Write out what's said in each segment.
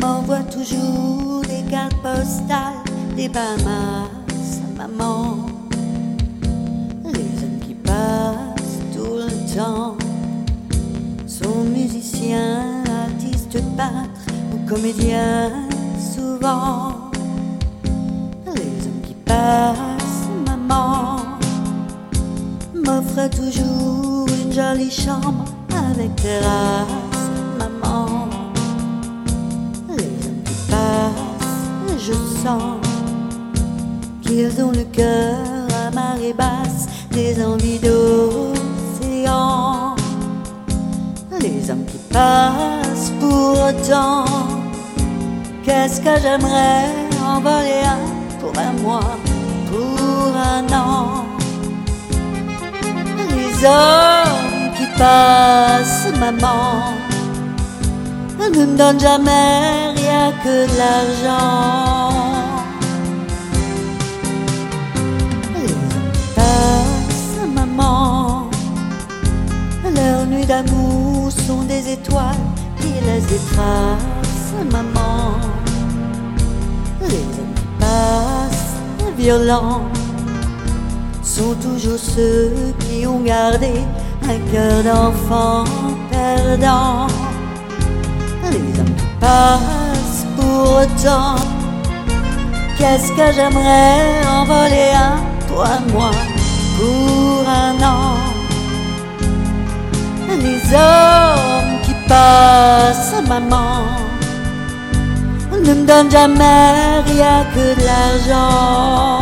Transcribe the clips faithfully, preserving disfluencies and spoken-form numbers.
m'envoie toujours des cartes postales des Bahamas à maman. Les hommes qui passent tout le temps sont musiciens, artistes, peintres ou comédiens souvent. Les hommes qui passent, maman, m'offrent toujours une jolie chambre avec terrasse, maman. Les hommes qui passent, je sens qu'ils ont le cœur à marée basse, des envies d'océan. Les hommes qui passent pour autant, qu'est-ce que j'aimerais en voler un pour un mois, pour un an. Les hommes qui passent, maman, ne me donnent jamais rien que de l'argent. Les hommes qui passent, maman, leurs nuits d'amour sont des étoiles qui laissent des traces, maman. Les hommes qui passent, violents, sont toujours ceux qui ont gardé un cœur d'enfant perdant. Les hommes qui passent pour autant, qu'est-ce que j'aimerais en voler un pour un mois, pour un an. Les hommes qui passent, maman, ne me donnent jamais rien que de l'argent.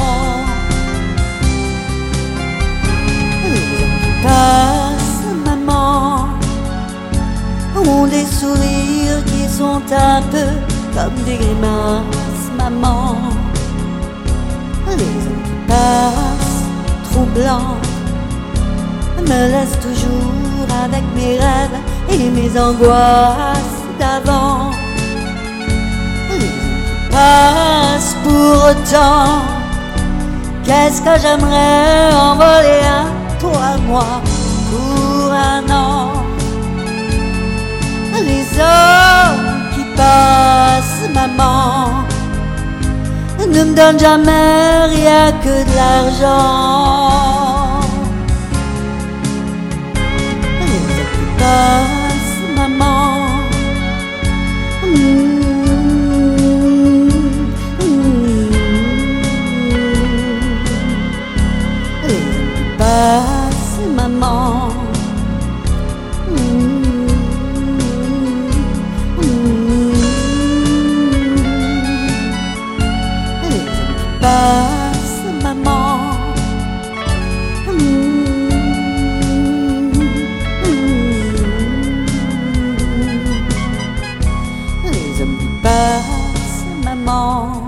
Passe, maman, ont des sourires qui sont un peu comme des grimaces, maman. Les hommes qui passent, troublants, me laissent toujours avec mes rêves et mes angoisses d'avant. Les hommes qui passent pour autant, qu'est-ce que j'aimerais en voler un pour un mois, pour un an. Les hommes qui passent, maman, ne me donnent jamais rien que de l'argent. Les hommes qui passent, maman, mmh. Passe, maman, mmh, mmh. Les hommes qui passent, maman, mmh, mmh. Les hommes qui passent, maman.